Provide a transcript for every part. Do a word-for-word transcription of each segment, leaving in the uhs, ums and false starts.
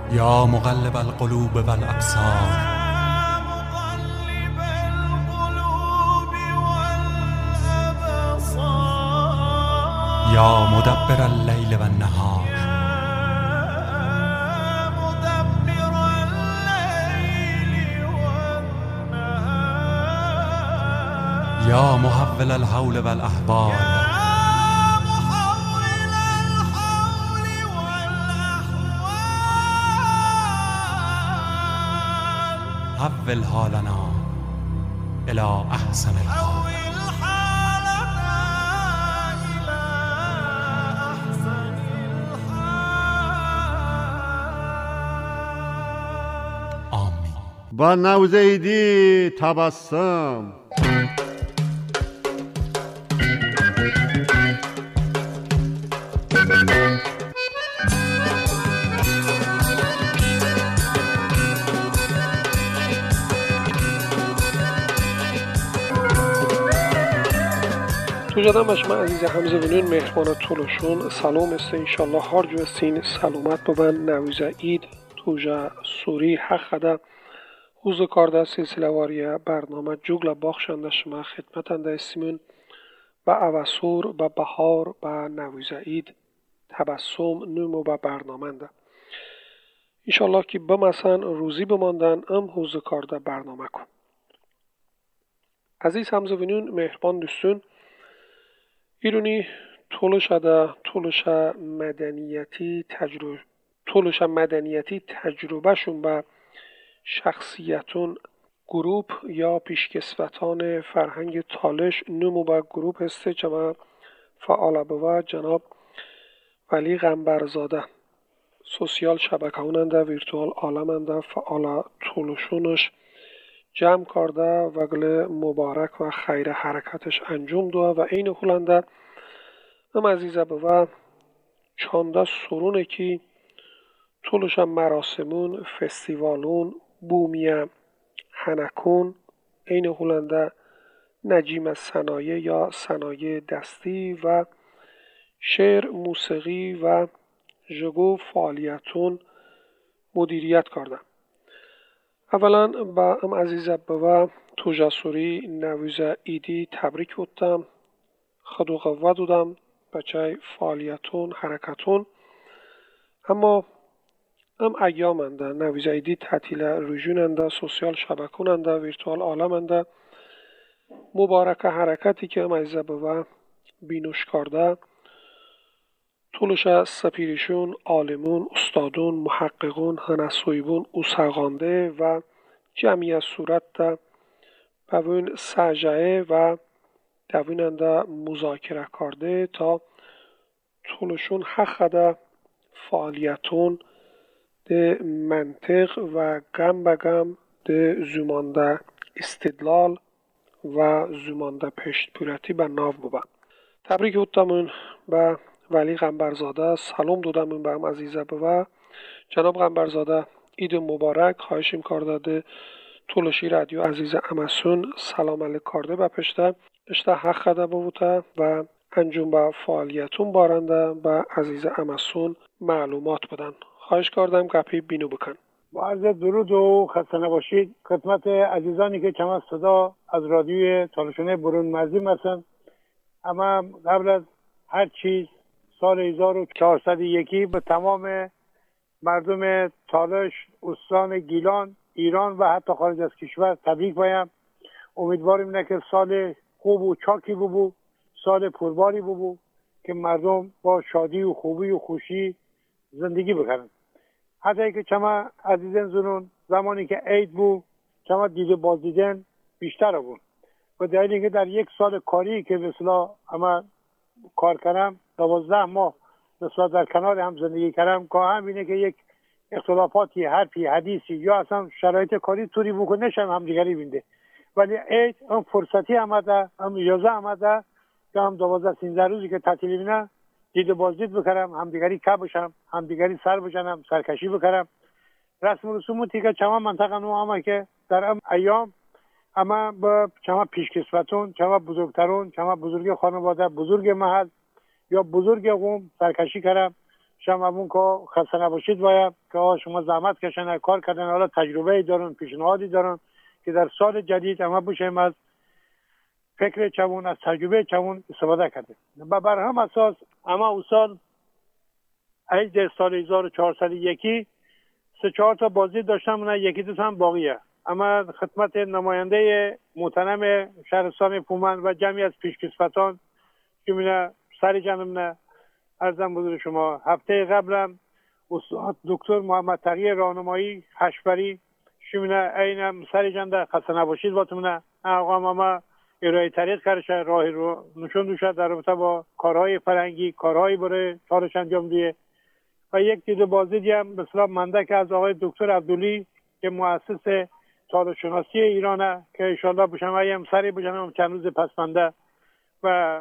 یا مقلب القلوب والابصار یا مدبر اللیل والنهار یا محول الحول والاحوال حول حالنا الى احسن الحال. آمین. با نوزیدی تبسم توجدم باش من عزیز همزه بینون مهربان طولشون سلام است انشالله هر جو استین سلامت ببن نویزه اید توجه سوری حق ده حوز کارده سلسله واریه برنامه جوگل باخشنده شما خدمتنده استیمون با اوسور با بهار با نویزه اید تبسم نمو با برنامه ده انشالله که بمسن روزی بماندن ام حوز کارده برنامه کن. عزیز همزه بینون مهربان دوستون ایرونی طولش ده طولش مدنیتی تجربه طولش مدنیتی تجربه شون به شخصیتون گروپ یا پیشکسوتان فرهنگ تالش نمو به گروپ هسته چما فعال بوا جناب ولی غنبرزاده سوسیال شبکه هوننده ویرتوال آلمنده فعال طولشونش جمع کرده و گل مبارک و خیر حرکتش انجام دو و این خلنده ام عزیزه و چانده سرونه که طولش مراسمون فستیوالون بومیه هنکون این خلنده نجیم صنایع یا صنایع دستی و شعر موسیقی و جگو فعالیتون مدیریت کرده. اولا با ام عزیزه و توجسوری نویزه ایدی تبریک بودم خود و قوه دودم بچه فعالیتون حرکتون اما ام ایامنده نویزه ایدی تعطیل رجوننده سوسیال شبکوننده ویرتوال آلمنده مبارک حرکتی که ام عزیزه و بینوش کرده طولش سپیریشون عالمون استادون محققون هنسویبون اوساغانده و جمعیت صورت ده بوین سجعه و دویننده مذاکره کرده تا طولشون حق ده فعالیتون ده منطق و گم بگم ده زمانده استدلال و زمانده پشت پورتی به ناو ببن. تبریک بودمون به ولی غنبرزاده سلام دودمون به هم عزیزه و جناب غنبرزاده عید مبارک خواهشیم کرداده طولشی رادیو عزیز امسون سلام علیک کرده و پشته اشته حق ده بوده و انجام به فعالیتون بارنده به عزیز امسون معلومات بدن. خواهش کردم گپی بینو بکن. با عرض درود و خسته نباشید خدمت عزیزانی که کم صدا از رادیوی تالشونه برون مرزی هستند. اما قبل از هر چیز سال هزار و چهارصد و یک به تمام مردم تالش، استان گیلان، ایران و حتی خارج از کشور تبریک بایم. امیدواریم اینه که سال خوب و چاکی ببو، سال پرباری ببو که مردم با شادی و خوبی و خوشی زندگی بکنن. حتی که چما عزیزان زنون زمانی که عید بود چما دیده باز دیدن بیشتر بود و دلیلی که در یک سال کاری که مثلا اما کار کردم دوازده ماه مثلا در کنار هم زندگی کردم که همینه که یک اختلافاتی حرفی حدیثی یا اصلا شرایط کاری طوری بود که نشم هم دیگری بینده ولی عید هم فرصتی آمده هم اجازه آمده که هم دوازده سینزده روزی که تعطیلی بینه دید و بازدید بکرم هم دیگری که بشم هم دیگری سر بجنم سرکشی بکرم رسم و رسوماتی که چما منطقه نو اما که در ام ایام اما با چما پیشکسوتون چما بزرگترون چما بزرگ خانواده بزرگ محل یا بزرگ قوم سرکشی کردم شما که خسته نباشید باید که شما زحمت کشن کار کردن، حالا تجربه دارن، پیشنهادی دارن که در سال جدید اما بشیم از فکر چون، از تجربه چون استفاده کرده. و بر هم اساس اما او سال عید سال هزار و چهارصد و یک سه چهار تا بازی داشتم، نه یکی دو تا هم باقیه. اما خدمت نماینده محترم شهرستان پومن و جمعی از پیشکسوتان که من سر جمعم عرضم بزرگ شما، هفته قبلم استاد دکتر محمد تقی راهنمایی هشبری شمینه اینم سر جنده خسته نباشید باتونه آقا ماما ارائه طریق کرشه، راهی رو نشون دوشه در رابطه با کارهای فرهنگی، کارهای برای تارش انجام دیه. و یک دیده بازی دیم مثلا مندک از آقای دکتر عبدولی که مؤسس تاریخ شناسی ایرانه که انشالله بشم ایم سری بشم چند روز پسمنده. و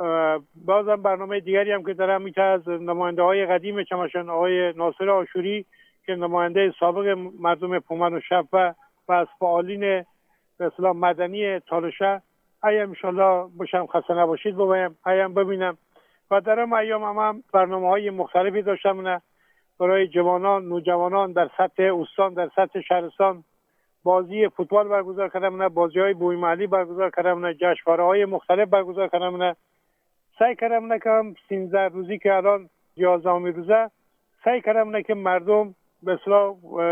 بازم برنامه دیگری هم که دارم میشه از نماینده های قدیم چماشن آقای ناصر آشوری که نماینده سابق مردم پومن و شفه و از فعالین به اصطلاح مدنی تالشه ایم انشالله بشم خسته نباشید ببایم ایم ببینم. و درم ایام هم, هم برنامه های مختلفی داشتم نه برای جوانان، نوجوانان در سطح استان، در سطح شهرستان بازی فوتبال برگزار کردم، نه بازی های بوی محلی برگزار کردم، نه جشنواره های مختلف برگزار کردم. نه سعی کردم نه که سیزده روزی که الان یازدهمین روزه سعی کردم نه که مردم به اصطلاح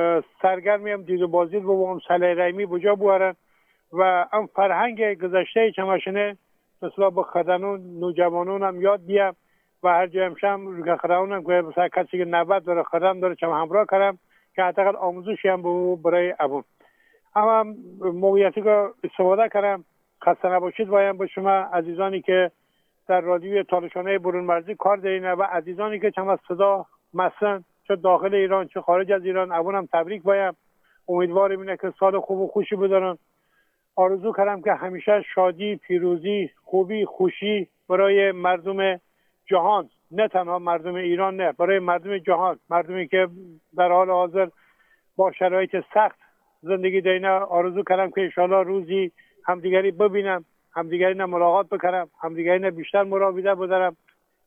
سرگرمی هم دید و بازی رو هم صلاح رحمی بجا بوارن و هم فرهنگ گذشته چماشنه به اصطلاح با خدانون نوجوانون هم یاد دیم و هر جای همشم روی خدانون که مثلا کسی که نوبت داره خدان داره چم همراه کردم که حداقل آموزشی هم برای ابون. اما موقعیتی که استفاده کردم خسته نباشید بایم با شما عزیزانی که در رادیوی تالشانه برون مرزی کار دارین و عزیزانی که چم از صدا مثلا چه داخل ایران چه خارج از ایران ابونم تبریک بایم. امیدوارم اینه که سال خوب و خوشی بدارن. آرزو کردم که همیشه شادی، پیروزی، خوبی، خوشی برای مردم جهان، نه تنها مردم ایران، نه برای مردم جهان، مردمی که در حال حاضر با شرایط سخت زندگی دینه. آرزو کردم که انشاءالله روزی همدیگری ببینم، همدیگری نه ملاقات بکنم، همدیگری نه بیشتر مراوده بدارم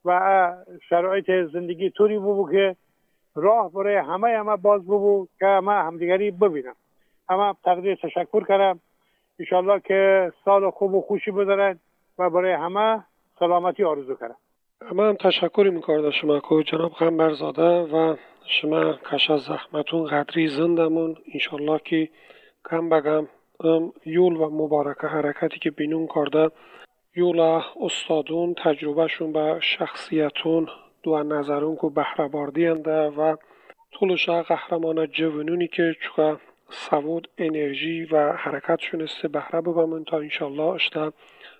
و شرایط زندگی طوری ببو که راه برای همه همه باز ببو که همه همدیگری ببینم. همه تقدیر تشکر کردم. انشاءالله که سال خوب و خوشی بدارن و برای همه سلامتی آرزو کردم. من تشکری میکردم شما که جناب قنبرزاده و شما کش از زحمتون قدری زندمون. انشالله که کم بگم یول و مبارکه حرکتی که بینون کرده یول استادون تجربهشون به شخصیتون دو نظرون که بهره باردینده و طولشه قهرمان جوانونی که چکه سوود انرژی و حرکتشون است بهره ببمون تا انشالله اشته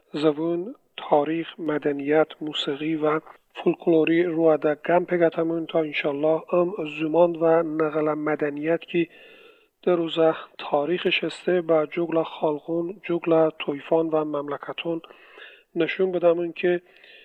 زبون تاریخ، مدنیت، موسیقی و فولکلوری رو در گم پگتمون تا انشالله ام زمان و نقل مدنیت که در روزه تاریخش استه با جگل خالقون، جگل تویفان و مملکتون نشون بدمون که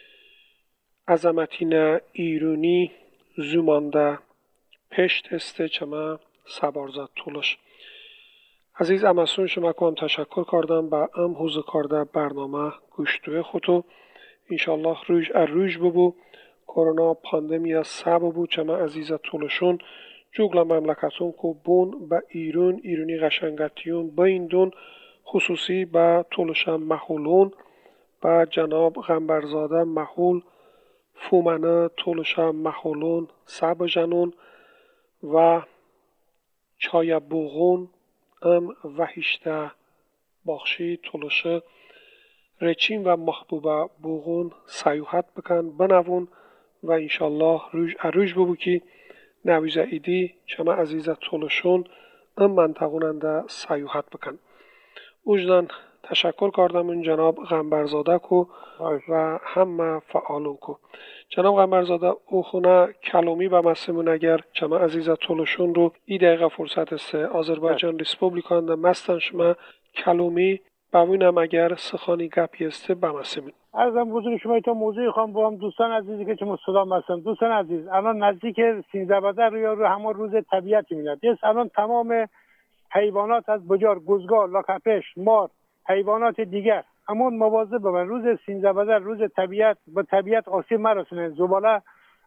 عظمتین ایرونی زمانده پشت استه چما سبارزد طولش. عزیز امسون شما کنم تشکر کردم با ام حوزه کرده برنامه گوشتوی خودو. انشالله روش اروش ببو کرونا پاندمیا سبب بو چما عزیز طولشون جوگل مملکتون که بون با ایرون ایرونی قشنگتیون با این دون خصوصی با طولشم محولون با جناب قنبرزاده محول فومنه طولشم محولون سب جنون و چای بوغون ام وحیشته باخشی طولشه رچین و محبوبه بوغون سیوحت بکن بنوون و انشالله روش اروش ببو که نویزه ایدی چما عزیزت طولشون ام منطقوننده سیوحت بکن. اوجدن تشکر کردم این جناب قنبرزاده کو و همه فعالون کو. جناب قنبرزاده او خونه کلومی و مسیمون اگر چما عزیزت طولشون رو ای دقیقه فرصت است آذربایجان ریسپوبلیکان ده مستن شما کلومی باوینم اگر سخانی گپی است بمسیمون. عرضم بزرگ شما ایتا موضوعی خواهم با هم دوستان عزیزی که چما صدا هستن. دوستان عزیز الان نزدیک سیزده بدر روی رو همه روز طبیعتی میاد. یس الان تمام حیوانات از بجار گزگار، لاکپش، مار، حیوانات دیگر همون مواظب باشن. روز سیزده بدر روز طبیعت با طبیعت آسیب نرسونه. زباله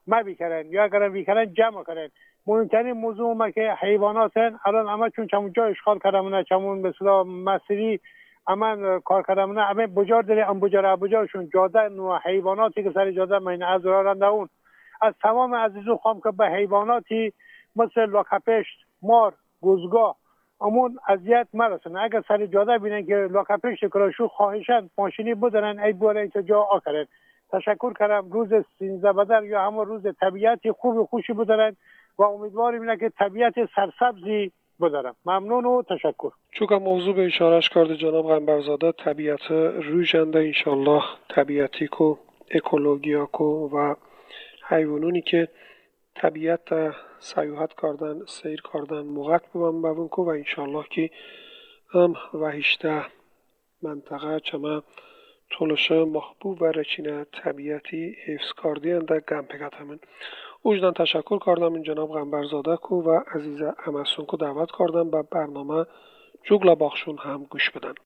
ما بیکرن یا اگر بیکرن جمع کردن. مهمترین موضوع ما که حیوانات الان همه چون چمون جا اشغال کردن چمون مثلا مصری اما کار کردن همه بجار داره ام بجار ابجارشون جاده نوع حیواناتی که سر جاده مین از رانده اون از تمام عزیزو خواهم که به حیواناتی مثل لاکپشت مار گوزگاه امون اذیت مرسن. اگر سر جاده بینن که لاکپشت کراشو خواهشن ماشینی بدرن ای بوله اینجا جا آکرن. تشکر کردم. روز سینزده بدر یا همون روز طبیعتی خوب خوشی بدرن و امیدواریم اینه که طبیعت سرسبزی بدارم. ممنون و تشکر. چون موضوع به اشارهش کرده جناب قنبرزاده طبیعت روژنده انشالله طبیعتی کو اکولوژیا کو و حیوانونی که طبیعت سیاحت کردن سیر کردن موقت بوم بون کو و انشالله که هم وحشته منطقه چما طولشه محبوب و رچینه طبیعتی حفظ کردین در گمپگت همین وجدان تشکر کردم این جناب قنبرزاده کو و عزیز امسون کو دعوت کردم به برنامه جوگلا باخشون هم گوش بدن.